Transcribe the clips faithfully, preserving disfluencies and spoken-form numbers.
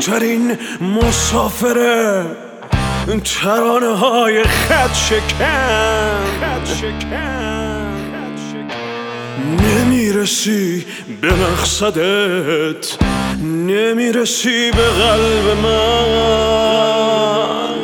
ترین مسافره، ترانه های خط شکن. نمیرسی به مقصدت، نمیرسی به قلب من.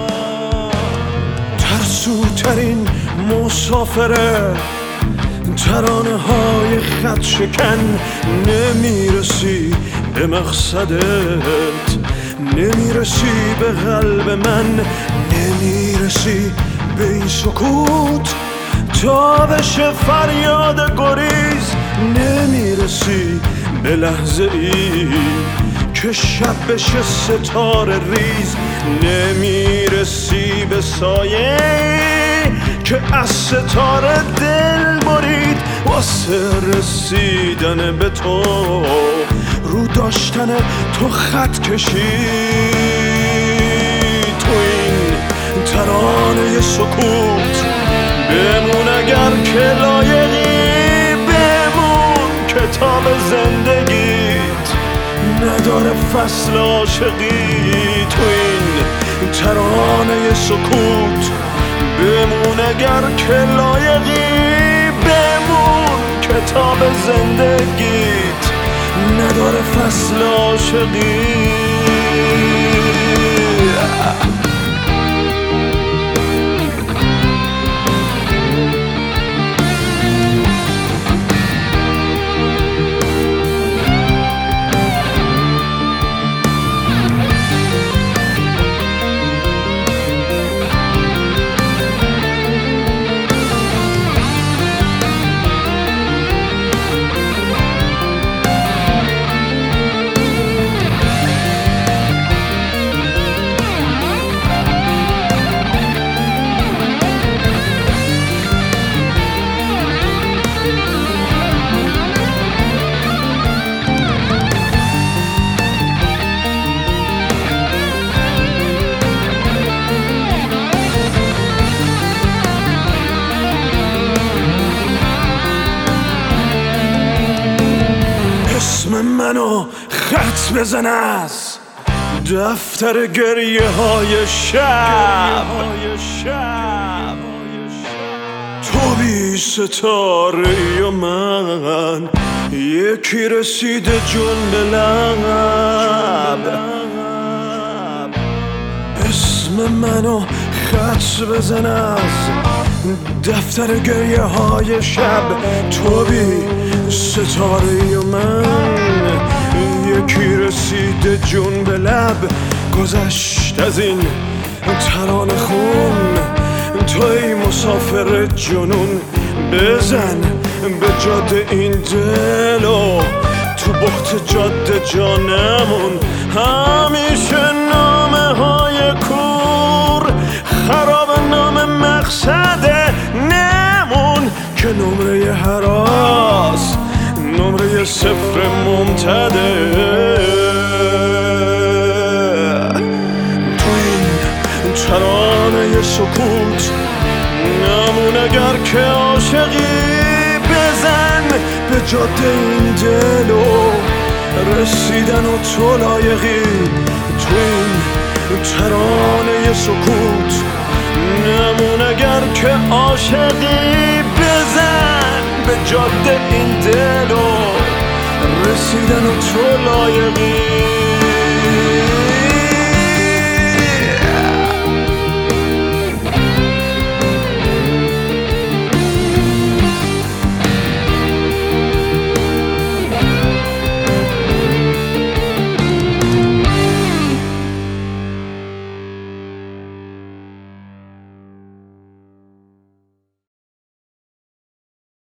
ترسوترین مسافره، ترانه های خط شکن. نمیرسی به مقصدت، نمیرسی به قلب من. نمیرسی به این سکوت تا بشه فریاد گریز. نمیرسی به لحظه ای که شب بشه ستاره ریز. نمیرسی به سایه که از ستاره دل برید. واسه رسیدن به تو رو داشتن تو خط کشید. تو این ترانه سکوت بمون اگر که لایقی. بمون کتاب زندگیت نداره فصل عاشقی. تو این ترانه سکوت بمون اگر که لایقی. بمون کتاب زندگیت نداره فصل عاشقی. اسم منو خط بزن از دفتر گریه های شب. تو بی ستاره و من یکی رسیده جون به لب. اسم منو خط بزن از دفتر گریه های شب. تو بی ستاره و من یکی رسیده جون به لب. گذشت از این ترانه خون توی مسافر جنون. بزن به جاده این دلو تو بخت جاده جانمون. همیشه نامه های کور خراب نام مقصد نمون که نمره هراس نمره صفر ممتده. تو این ترانه سکوت نمون اگر که عاشقی. بزن به جاده این دلو رسیدن و تو لایقی. تو این ترانه سکوت نمون اگر که عاشقی. بزن به جاده این دلو رسیدن و تو لایقی.